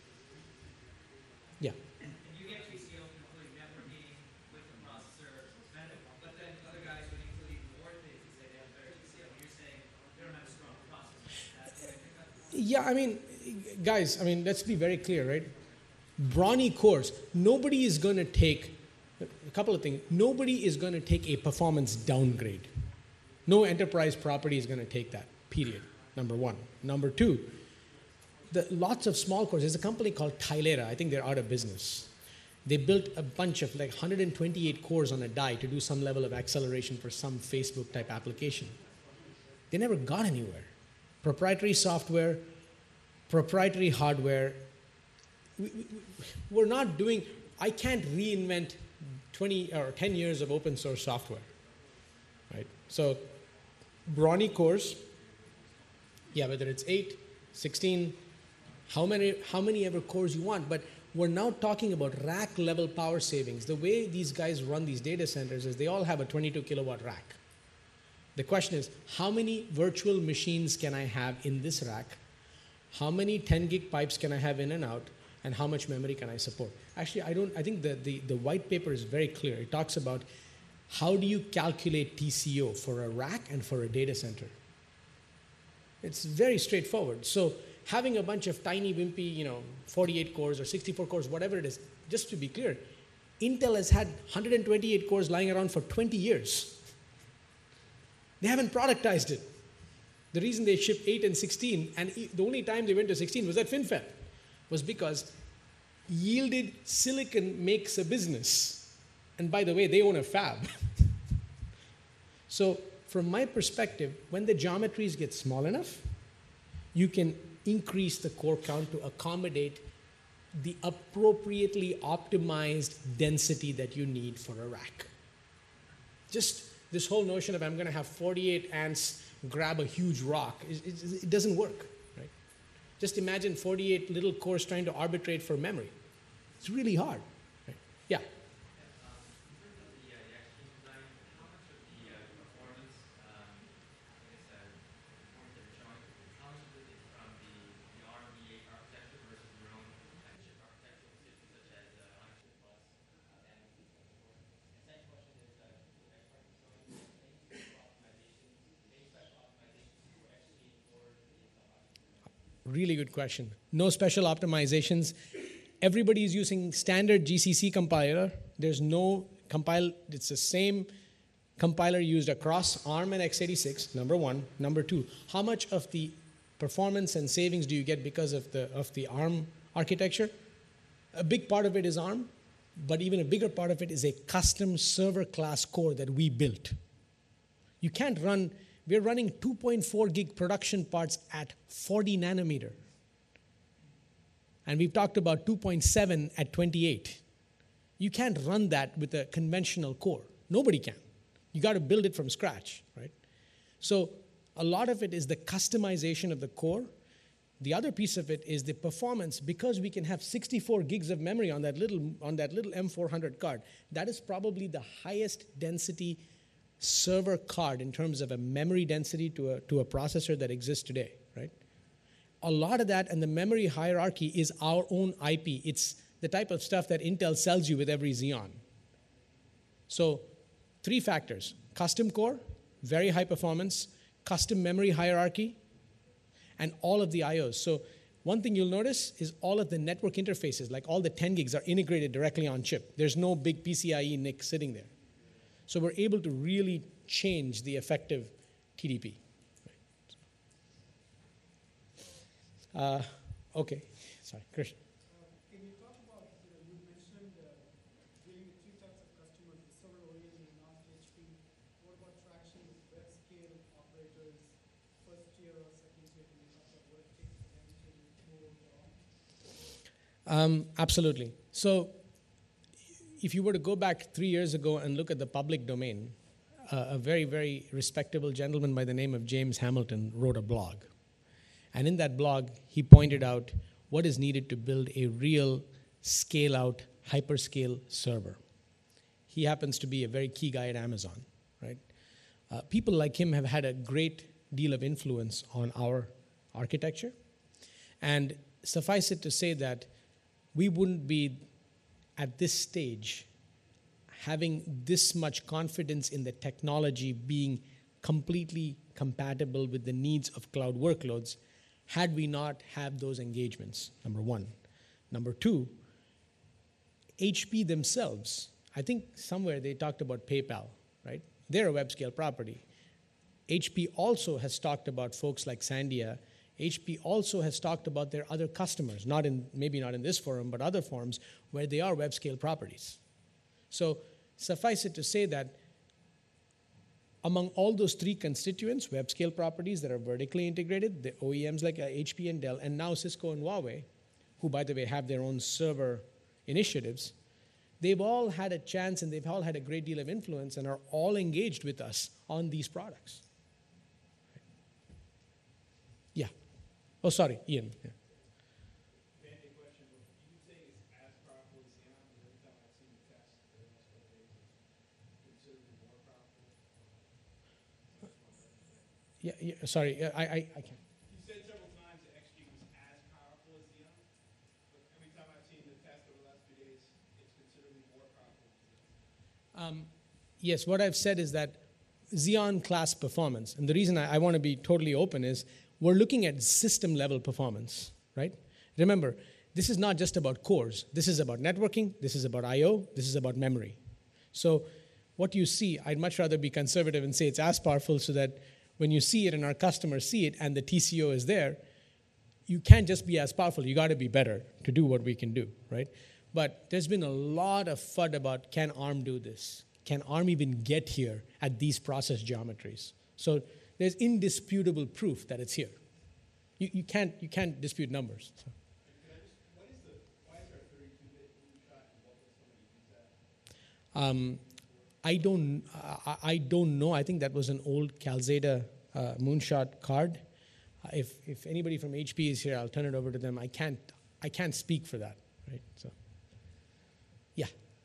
Yeah. And you get T C O including networking with the processor, but then other guys would include even more things and say they have better T C O. You're saying they don't have a strong processor. That's the way they cut this. Yeah, I mean, guys, I mean, let's be very clear, right? Brawny cores, nobody is going to take, a couple of things, nobody is going to take a performance downgrade. No enterprise property is going to take that, period, number one. Number two, the, lots of small cores. There's a company called Tylera. I think they're out of business. They built a bunch of like one hundred twenty-eight cores on a die to do some level of acceleration for some Facebook-type application. They never got anywhere. Proprietary software, proprietary hardware. We, we, we're not doing, I can't reinvent twenty or ten years of open source software, right? So brawny cores, yeah, whether it's eight, sixteen, how many, how many ever cores you want, but we're now talking about rack level power savings. The way these guys run these data centers is they all have a twenty-two kilowatt rack. The question is, how many virtual machines can I have in this rack? How many ten gig pipes can I have in and out? And how much memory can I support? Actually, I don't, I think the, the, the white paper is very clear. It talks about how do you calculate T C O for a rack and for a data center. It's very straightforward. So having a bunch of tiny wimpy, you know, forty-eight cores or sixty-four cores, whatever it is, just to be clear, Intel has had one hundred twenty-eight cores lying around for twenty years. They haven't productized it. The reason they shipped eight and sixteen, and the only time they went to sixteen was at FinFET, was because yielded silicon makes a business. And by the way, they own a fab. So from my perspective, when the geometries get small enough, you can increase the core count to accommodate the appropriately optimized density that you need for a rack. Just this whole notion of I'm going to have forty-eight ants grab a huge rock, it, it, it doesn't work. Right? Just imagine forty-eight little cores trying to arbitrate for memory. It's really hard. Right? Yeah? Really good question. No special optimizations. Everybody is using standard G C C compiler. There's no compile, it's the same compiler used across ARM and x eighty-six, number one. Number two, how much of the performance and savings do you get because of the, of the ARM architecture? A big part of it is ARM, but even a bigger part of it is a custom server class core that we built. You can't run, we're running two point four gig production parts at forty nanometer. And we've talked about two point seven at twenty-eight. You can't run that with a conventional core. Nobody can. You got to build it from scratch, right? So a lot of it is the customization of the core. The other piece of it is the performance. Because we can have sixty-four gigs of memory on that little, on that little M four hundred card, that is probably the highest density server card in terms of a memory density to a, to a processor that exists today, right? A lot of that and the memory hierarchy is our own I P. It's the type of stuff that Intel sells you with every Xeon. So three factors: custom core, very high performance, custom memory hierarchy, and all of the I Os. So one thing you'll notice is all of the network interfaces, like all the ten gigs, are integrated directly on chip. There's no big PCIe N I C sitting there. So we're able to really change the effective T D P. Uh, okay, sorry, Krishna. Can you talk about, you know, you mentioned uh, dealing with two types of customers, the server O E M and non-H P. What about traction with web scale operators, first tier or second tier? Can you talk about what it takes for them to move over on? Um, absolutely. So if you were to go back three years ago and look at the public domain, uh, a very, very respectable gentleman by the name of James Hamilton wrote a blog. And in that blog, he pointed out what is needed to build a real scale-out, hyperscale server. He happens to be a very key guy at Amazon, right? Uh, people like him have had a great deal of influence on our architecture. And suffice it to say that we wouldn't be at this stage having this much confidence in the technology being completely compatible with the needs of cloud workloads had we not had those engagements, number one. Number two, H P themselves, I think somewhere they talked about PayPal, right? They're a web scale property. H P also has talked about folks like Sandia. H P also has talked about their other customers, not in, maybe not in this forum, but other forums where they are web scale properties. So suffice it to say that among all those three constituents, web scale properties that are vertically integrated, the O E Ms like H P and Dell, and now Cisco and Huawei, who by the way have their own server initiatives, they've all had a chance and they've all had a great deal of influence and are all engaged with us on these products. Yeah. Oh, sorry, Ian. Yeah. Yeah, yeah, sorry, I, I, I can't. You said several times that X G was as powerful as Xeon, but every time I've seen the test over the last few days, it's considerably more powerful. Um, yes, what I've said is that Xeon class performance, and the reason I, I want to be totally open is we're looking at system level performance, right? Remember, this is not just about cores. This is about networking, this is about I O, this is about memory. So what you see, I'd much rather be conservative and say it's as powerful so that when you see it and our customers see it and the T C O is there, you can't just be as powerful. You got to be better to do what we can do, right? But there's been a lot of FUD about can ARM do this? Can ARM even get here at these process geometries? So there's indisputable proof that it's here. You, you, can't, you can't dispute numbers. So. Um, I don't, I, I don't know. I think that was an old Calzada uh, moonshot card. Uh, if, if anybody from H P is here, I'll turn it over to them. I can't, I can't speak for that, right? So, yeah.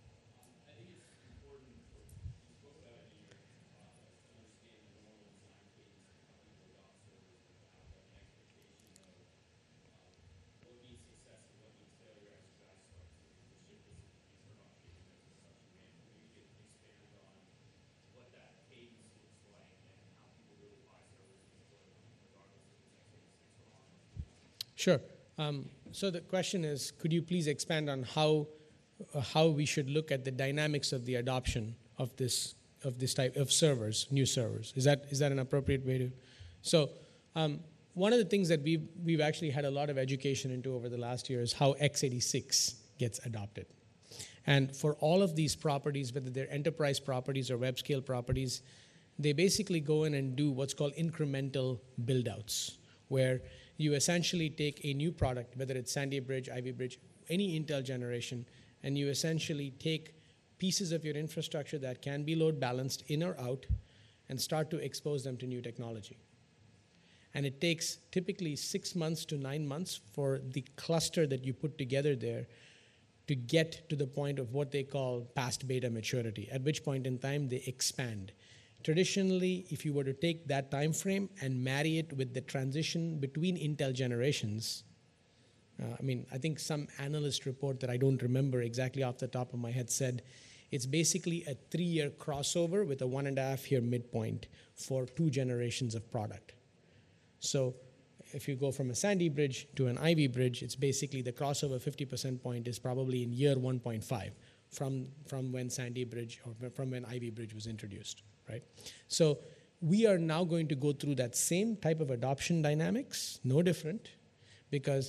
Sure. Um, so the question is, could you please expand on how uh, how we should look at the dynamics of the adoption of this of this type of servers, new servers? Is that is that an appropriate way to? So um, one of the things that we've we've actually had a lot of education into over the last year is how x eighty-six gets adopted. And for all of these properties, whether they're enterprise properties or web scale properties, they basically go in and do what's called incremental build-outs, where you essentially take a new product, whether it's Sandia Bridge, Ivy Bridge, any Intel generation, and you essentially take pieces of your infrastructure that can be load balanced in or out and start to expose them to new technology. And it takes typically six months to nine months for the cluster that you put together there to get to the point of what they call past beta maturity, at which point in time they expand. Traditionally, if you were to take that time frame and marry it with the transition between Intel generations, uh, I mean, I think some analyst report that I don't remember exactly off the top of my head said it's basically a three-year crossover with a one and a half year midpoint for two generations of product. So if you go from a Sandy Bridge to an Ivy Bridge, it's basically the crossover fifty percent point is probably in year one point five from, from when Sandy Bridge or from when Ivy Bridge was introduced. Right? So we are now going to go through that same type of adoption dynamics, no different, because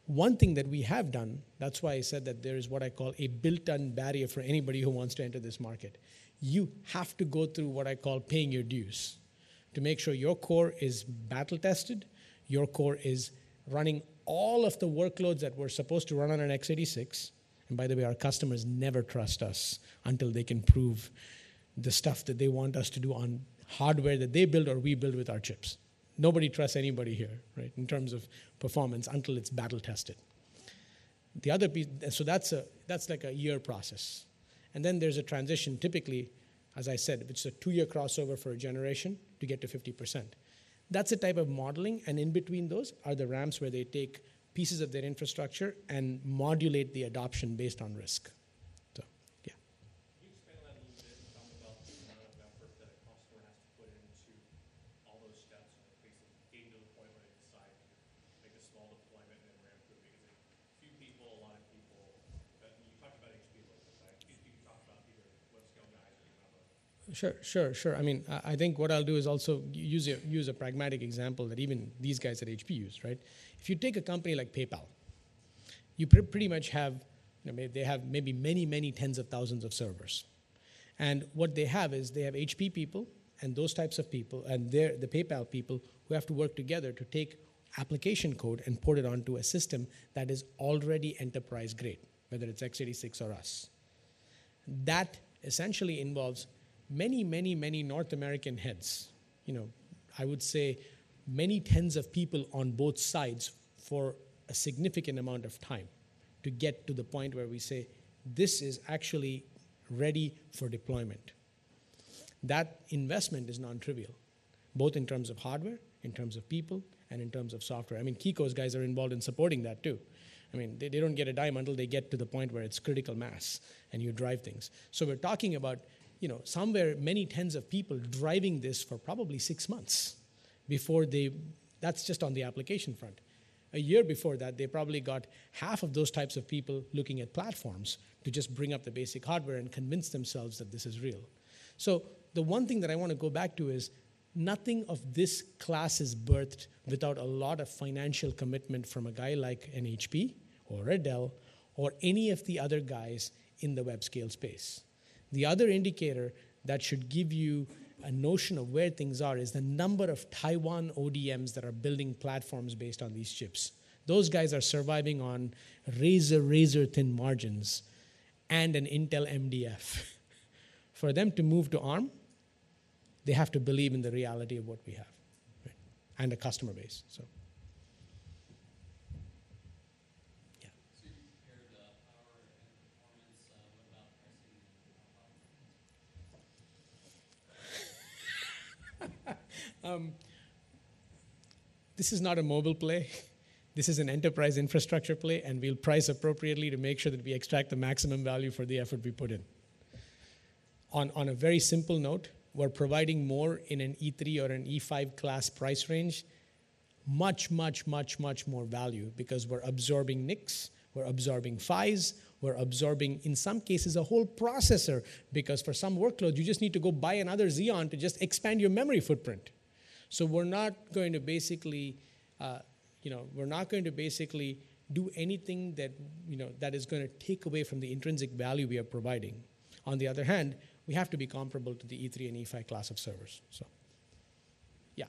One thing that we have done, that's why I said that there is what I call a built-in barrier for anybody who wants to enter this market. You have to go through what I call paying your dues to make sure your core is battle-tested, your core is running all of the workloads that were supposed to run on an x eighty-six. And by the way, our customers never trust us until they can prove the stuff that they want us to do on hardware that they build or we build with our chips. Nobody trusts anybody here, right, in terms of performance until it's battle tested. The other piece, so that's a that's like a year process. And then there's a transition, typically, as I said, it's a two-year crossover for a generation to get to fifty percent. That's a type of modeling, and in between those are the ramps where they take pieces of their infrastructure and modulate the adoption based on risk. So, yeah. Can you expand on that a little bit and talk about the amount of effort that a customer has to put into all those steps and basically getting to the point where they decide to make a small deployment and then ramp through it? Because a few people, a lot of people, that, you talked about H P a little bit, right? You, you talked about either web scale guys or you have a Sure, sure, sure. I mean, I think what I'll do is also use a, use a pragmatic example that even these guys at H P use, right? If you take a company like PayPal, you pr- pretty much have, you know, they have maybe many, many tens of thousands of servers. And what they have is they have H P people and those types of people and they're the PayPal people who have to work together to take application code and put it onto a system that is already enterprise grade, whether it's x eighty-six or us. That essentially involves many, many, many North American heads, you know, I would say many tens of people on both sides for a significant amount of time to get to the point where we say, this is actually ready for deployment. That investment is non-trivial, both in terms of hardware, in terms of people, and in terms of software. I mean, Kiko's guys are involved in supporting that too. I mean, they, they don't get a dime until they get to the point where it's critical mass and you drive things. So we're talking about, you know, somewhere many tens of people driving this for probably six months before they, that's just on the application front. A year before that, they probably got half of those types of people looking at platforms to just bring up the basic hardware and convince themselves that this is real. So the one thing that I want to go back to is nothing of this class is birthed without a lot of financial commitment from a guy like an H P or a Dell or any of the other guys in the web scale space. The other indicator that should give you a notion of where things are is the number of Taiwan O D Ms that are building platforms based on these chips. Those guys are surviving on razor, razor thin margins and an Intel M D F. For them to move to ARM, they have to believe in the reality of what we have, right? And a customer base. So. Um, this is not a mobile play. This is an enterprise infrastructure play, and we'll price appropriately to make sure that we extract the maximum value for the effort we put in. On, on a very simple note, we're providing more in an E three or an E five class price range, much, much, much, much more value because we're absorbing N I Cs, we're absorbing F I S, we're absorbing, in some cases, a whole processor because for some workloads, you just need to go buy another Xeon to just expand your memory footprint. So we're not going to basically, uh, you know, we're not going to basically do anything that, you know, that is going to take away from the intrinsic value we are providing. On the other hand, we have to be comparable to the E three and E five class of servers. So, yeah.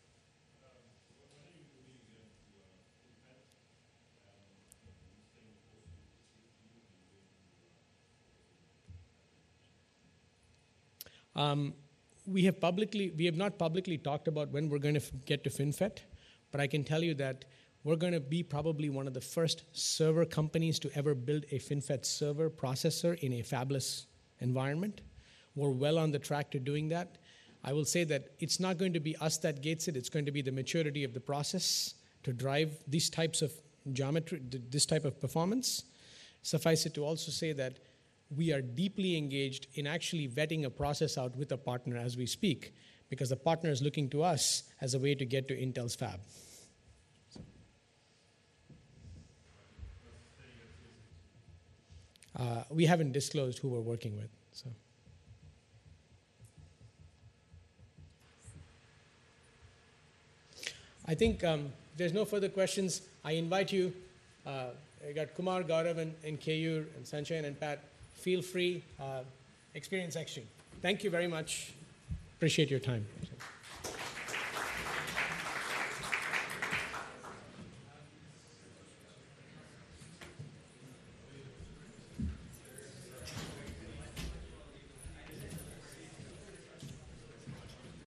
Um, we have publicly, we have not publicly talked about when we're going to f- get to FinFET, but I can tell you that we're going to be probably one of the first server companies to ever build a FinFET server processor in a fabless environment. We're well on the track to doing that. I will say that it's not going to be us that gates it. It's going to be the maturity of the process to drive these types of geometry, this type of performance. Suffice it to also say that we are deeply engaged in actually vetting a process out with a partner as we speak, because the partner is looking to us as a way to get to Intel's fab. Uh, we haven't disclosed who we're working with. So. I think um, if there's no further questions, I invite you Uh, I got Kumar, Gaurav, and, and Keyur, and Sanchayan, and Pat. Feel free, uh, experience XGene. Thank you very much. Appreciate your time.